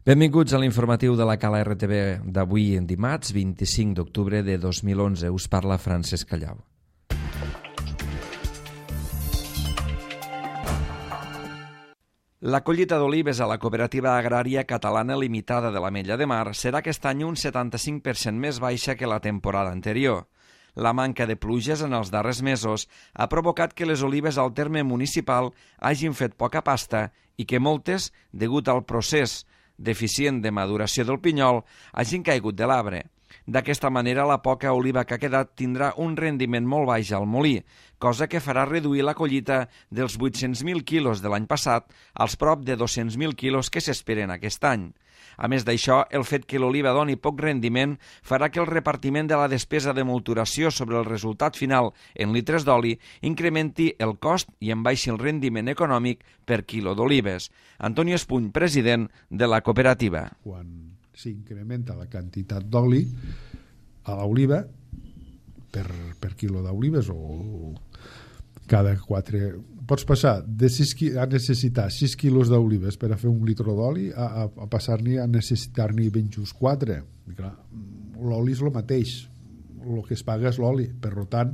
Benvinguts a l'informatiu de la Cala RTV d'avui en dimarts 25 d'octubre de 2011. Us parla Francesc Callau. La collita d'olives a la Cooperativa Agrària Catalana Limitada de l'Ametlla de Mar serà aquest any un 75% més baixa que la temporada anterior. La manca de pluges en els darrers mesos ha provocat que les olives al terme municipal hagin fet poca pasta i que moltes, degut al procés deficient de maduració del pinyol, hagin caigut de l'arbre. D'aquesta manera, la poca oliva que ha quedat tindrà un rendiment molt baix al molí, cosa que farà reduir la collita dels 800.000 quilos de l'any passat als prop de 200.000 quilos que s'esperen aquest any. A més d'això, el fet que l'oliva doni poc rendiment farà que el repartiment de la despesa de molturació sobre el resultat final en litres d'oli incrementi el cost i en baixi el rendiment econòmic per quilo d'olives. Antonio Espuny, president de la cooperativa. Quan s'incrementa la quantitat d'oli a l'oliva per quilo d'olives o cada 4... Pots passar a necessitar 6 quilos d'olives per a fer un litre d'oli a passar-n'hi a necessitar-n'hi ben just 4. L'oli és el mateix, el que es paga és l'oli, per tant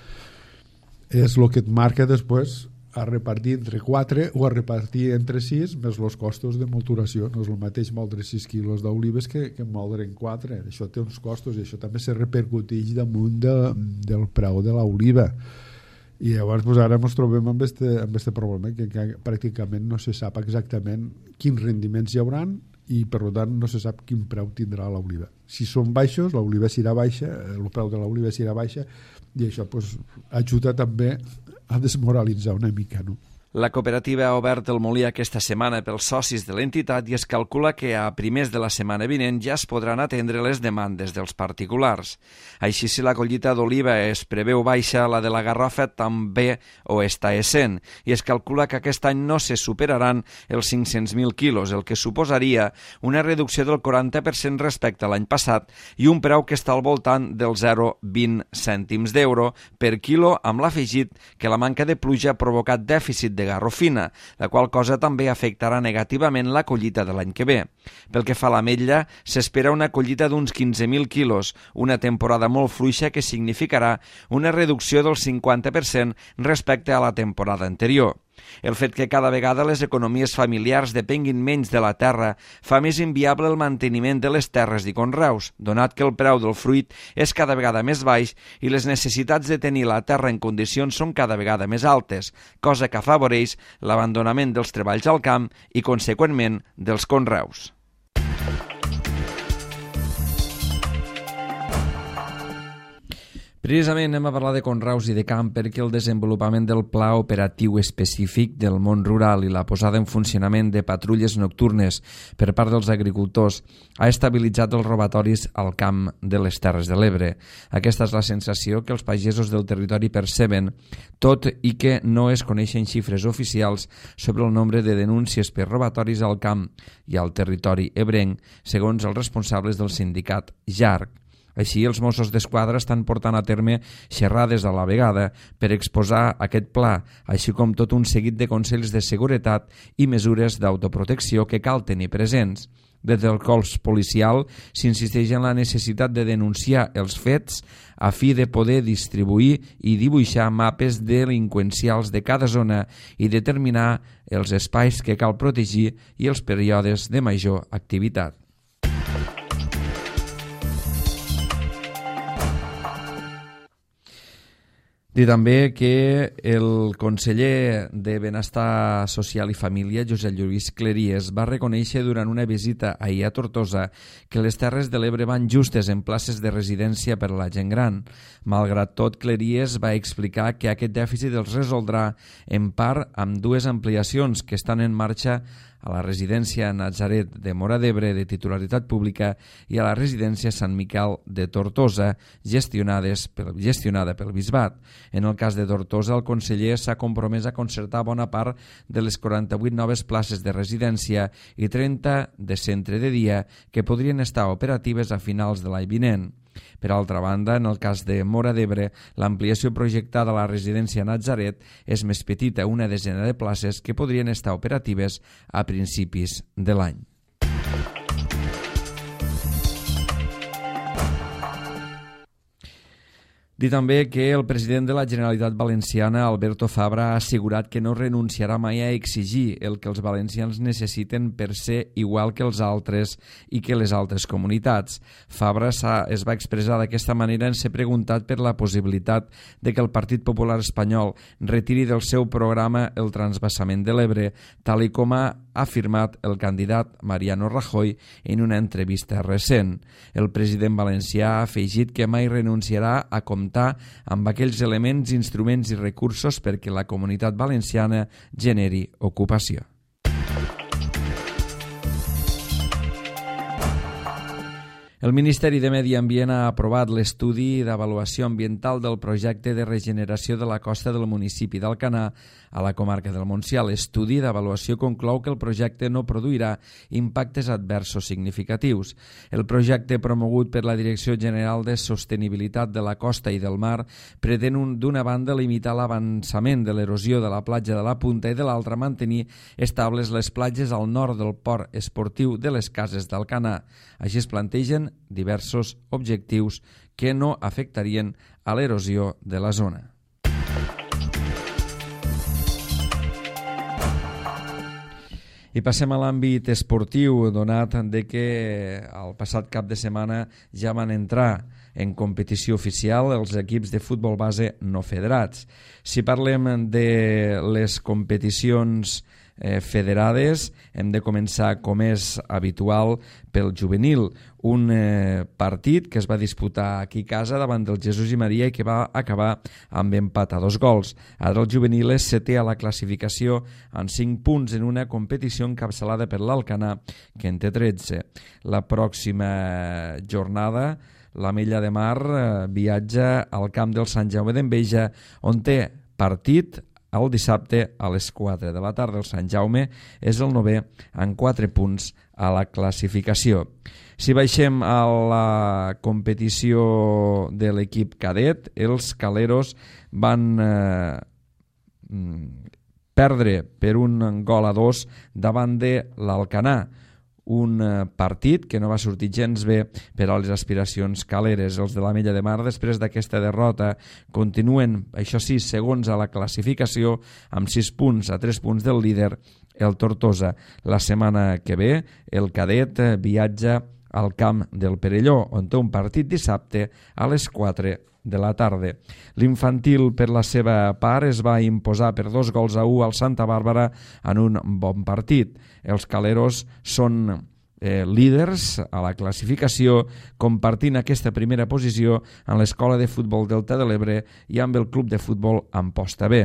és el que et marca després a repartir entre 4 o a repartir entre 6 més els costos de molturació. No és el mateix moldre 6 quilos d'olives que moldre en 4. Això té uns costos i això també se repercuteix damunt del preu de l'oliva. I llavors ara ens trobem amb este problema que pràcticament no se sap exactament quins rendiments hi hauran i per tant no se sap quin preu tindrà l'oliva. Si són baixos, l'oliva serà baixa, el preu de l'oliva serà baixa i això ajuda també a desmoralitzar una mica, no? La cooperativa ha obert el molí aquesta setmana pels socis de l'entitat i es calcula que a primers de la setmana vinent ja es podran atendre les demandes dels particulars. Així, si la collita d'oliva es preveu baixa, la de la garrofa també ho està essent i es calcula que aquest any no se superaran els 500.000 quilos, el que suposaria una reducció del 40% respecte a l'any passat i un preu que està al voltant del 0,20 cèntims d'euro per quilo, amb l'afegit que la manca de pluja ha provocat dèficit de garrofina, la qual cosa també afectarà negativament la collita de l'any que ve. Pel que fa a l'ametlla, s'espera una collita d'uns 15.000 quilos, una temporada molt fluixa que significarà una reducció del 50% respecte a la temporada anterior. El fet que cada vegada les economies familiars depenguin menys de la terra fa més inviable el manteniment de les terres i conreus, donat que el preu del fruit és cada vegada més baix i les necessitats de tenir la terra en condicions són cada vegada més altes, cosa que afavoreix l'abandonament dels treballs al camp i, conseqüentment, dels conreus. Precisament anem a parlar de conreus i de camp perquè el desenvolupament del Pla Operatiu Específic del Món Rural i la posada en funcionament de patrulles nocturnes per part dels agricultors ha estabilitzat els robatoris al camp de les Terres de l'Ebre. Aquesta és la sensació que els pagesos del territori perceben, tot i que no es coneixen xifres oficials sobre el nombre de denúncies per robatoris al camp i al territori ebrenc, segons els responsables del sindicat JARC. Així, els Mossos d'Esquadra estan portant a terme xerrades a la vegada per exposar aquest pla, així com tot un seguit de consells de seguretat i mesures d'autoprotecció que cal tenir presents. Des del cos policial s'insisteix en la necessitat de denunciar els fets a fi de poder distribuir i dibuixar mapes delinqüencials de cada zona i determinar els espais que cal protegir i els períodes de major activitat. Dir també que el conseller de Benestar Social i Família, Josep Lluís Cleries, va reconèixer durant una visita ahir a Tortosa que les Terres de l'Ebre van justes en places de residència per a la gent gran. Malgrat tot, Cleries va explicar que aquest dèficit els resoldrà en part amb dues ampliacions que estan en marxa a la residència Natzaret de Móra d'Ebre de titularitat pública i a la residència Sant Miquel de Tortosa, gestionada pel Bisbat. En el cas de Tortosa, el conseller s'ha compromès a concertar bona part de les 48 noves places de residència i 30 de centre de dia que podrien estar operatives a finals de l'any vinent. Per altra banda, en el cas de Móra d'Ebre, l'ampliació projectada a la residència Natzaret és més petita, una desena de places que podrien estar operatives a principis de l'any. Dir també que el president de la Generalitat Valenciana, Alberto Fabra, ha assegurat que no renunciarà mai a exigir el que els valencians necessiten per ser igual que els altres i que les altres comunitats. Fabra es va expressar d'aquesta manera en ser preguntat per la possibilitat de que el Partit Popular Espanyol retiri del seu programa el transvasament de l'Ebre, tal i com ha afirmat el candidat Mariano Rajoy en una entrevista recent. El president valencià ha afegit que mai renunciarà a comptar amb aquells elements, instruments i recursos perquè la comunitat valenciana generi ocupació. El Ministeri de Medi Ambient ha aprovat l'estudi d'avaluació ambiental del projecte de regeneració de la costa del municipi d'Alcanar a la comarca del Montsià. L'estudi d'avaluació conclou que el projecte no produirà impactes adversos significatius. El projecte promogut per la Direcció General de Sostenibilitat de la Costa i del Mar pretén d'una banda limitar l'avançament de l'erosió de la platja de la Punta i de l'altra mantenir estables les platges al nord del port esportiu de les Cases d'Alcanar. Així es plantegen diversos objectius que no afectarien a l'erosió de la zona. I passem a l'àmbit esportiu, donat de que el passat cap de setmana ja van entrar en competició oficial els equips de futbol base no federats. Si parlem de les competicions federades, hem de començar, com és habitual, pel juvenil, un partit que es va disputar aquí a casa davant del Jesús i Maria i que va acabar amb empat a 2 gols. Ara el juvenil és setè a la classificació amb 5 punts en una competició encapçalada per l'Alcanar, que en té 13. La pròxima jornada, l'Ametlla de Mar viatja al camp del Sant Jaume d'Enveja, on té partit el dissabte a les 4 de la tarda. El Sant Jaume és el 9è amb 4 punts a la classificació. Si baixem a la competició de l'equip cadet, els caleros van perdre per 1-2 davant de l'Alcanar. Un partit que no va sortir gens bé per a les aspiracions caleres. Els de l'Ametlla de Mar, després d'aquesta derrota, continuen, això sí, segons a la classificació, amb 6 punts a 3 punts del líder, el Tortosa. La setmana que ve, el cadet viatja al camp del Perelló, on té un partit dissabte a les 4 de la tarda. L'infantil, per la seva part, es va imposar per 2-1 al Santa Bàrbara en un bon partit. Els caleros són líders a la classificació, compartint aquesta primera posició en l'Escola de Futbol Delta de l'Ebre i amb el Club de Futbol Amposta B.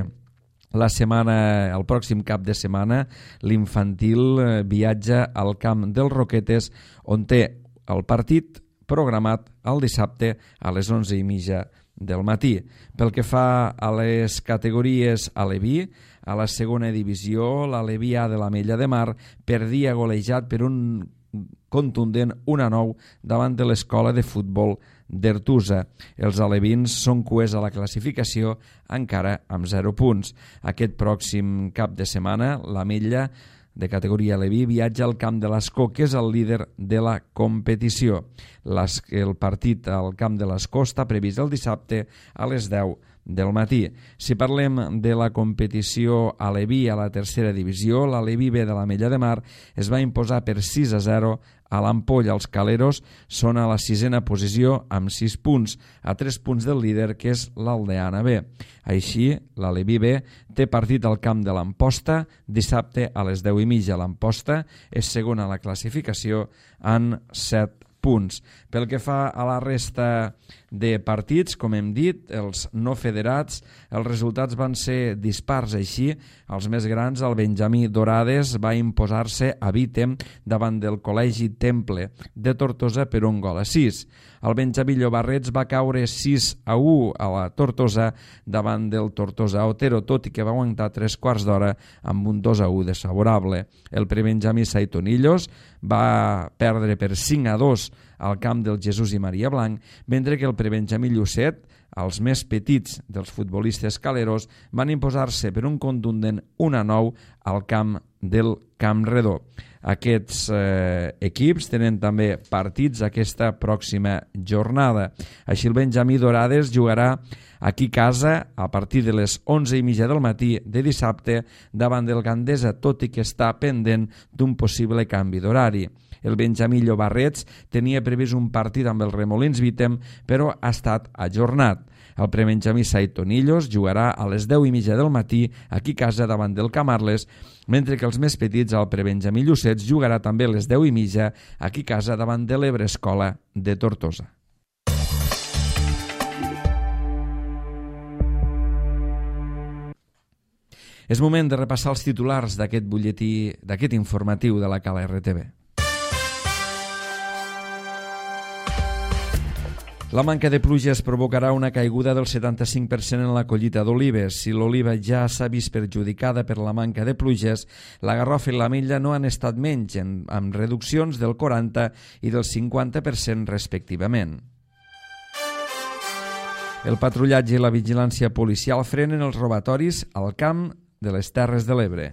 El pròxim cap de setmana, l'infantil viatja al camp dels Roquetes, on té el partit programat el dissabte a les 11:30 del matí. Pel que fa a les categories aleví, a la segona divisió, l'Aleví A de l'Ametlla de Mar perdia golejat per un contundent 1-9 davant de l'Escola de Futbol d'Ertusa. Els alevins són cuers a la classificació, encara amb 0 punts. Aquest pròxim cap de setmana, l'Ametlla de categoria aleví viatja al camp de l'Escó, que és el líder de la competició. El partit al camp de l'Escó està previst el dissabte a les 10 del matí. Si parlem de la competició aleví a la tercera divisió, l'Aleví B de l'Ametlla de Mar es va imposar per 6-0 a l'Ampolla. Els caleros són a la 6a posició amb 6 punts, a 3 punts del líder, que és l'Aldeana B. Així, l'Aleví B té partit al camp de l'Amposta dissabte a les 10:30. L'Amposta és segona a la classificació amb 7 punts. Pel que fa a la resta de partits, com hem dit, els no federats, els resultats van ser dispars. Així, els més grans, el Benjamí Dorades va imposar-se a Vítem davant del Col·legi Temple de Tortosa per 1-6. El Benjamí Llobarrets va caure 6-1 a la Tortosa davant del Tortosa Otero, tot i que va aguantar 3/4 d'hora amb un 2-1 desfavorable. El prebenjamí Saitonillos va perdre per 5-2 al camp del Jesús i Maria Blanc, mentre que el prebenjamí Llucet, els més petits dels futbolistes caleros, van imposar-se per un contundent 1-9 al camp del Camp Redó. Aquests equips tenen també partits aquesta pròxima jornada. Així el Benjamí Dorades jugarà aquí a casa a partir de les 11:30 del matí de dissabte davant del Gandesa, tot i que està pendent d'un possible canvi d'horari. El Benjamí Llobarrets tenia previst un partit amb el Remolins Vítem, però ha estat ajornat. El prebenjamí Saitonillos jugarà a les 10:30 del matí aquí a casa davant del Camarles, mentre que els més petits, el prebenjamí Llucets, jugarà també a les 10:30 aquí a casa davant de l'Ebre Escola de Tortosa. És moment de repassar els titulars d'aquest butlletí, d'aquest informatiu de la Cala RTV. La manca de pluges provocarà una caiguda del 75% en la collita d'olives. Si l'oliva ja s'ha vist perjudicada per la manca de pluges, la garrofa i l'ametlla no han estat menys, amb reduccions del 40% i del 50% respectivament. El patrullatge i la vigilància policial frenen els robatoris al camp de les Terres de l'Ebre.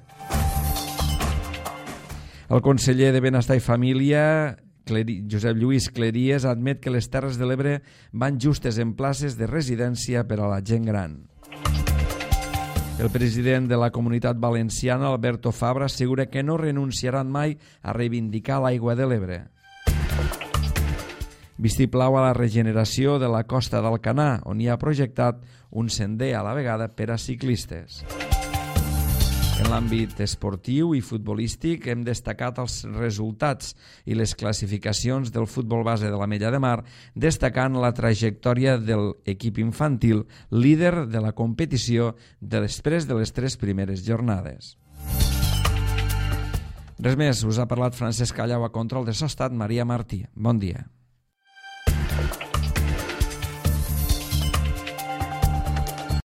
El conseller de Benestar i Família, Josep Lluís Cleries, admet que les Terres de l'Ebre van justes en places de residència per a la gent gran. El president de la Comunitat Valenciana, Alberto Fabra, assegura que no renunciaran mai a reivindicar l'aigua de l'Ebre. Vistiplau a la regeneració de la costa d'Alcanar, on hi ha projectat un sender a la vegada per a ciclistes. En l'àmbit esportiu i futbolístic hem destacat els resultats i les classificacions del futbol base de l'Ametlla de Mar, destacant la trajectòria de l'equip infantil, líder de la competició després de les 3 primeres jornades. Res més, us ha parlat Francesc Callau, a control de so estat Maria Martí. Bon dia.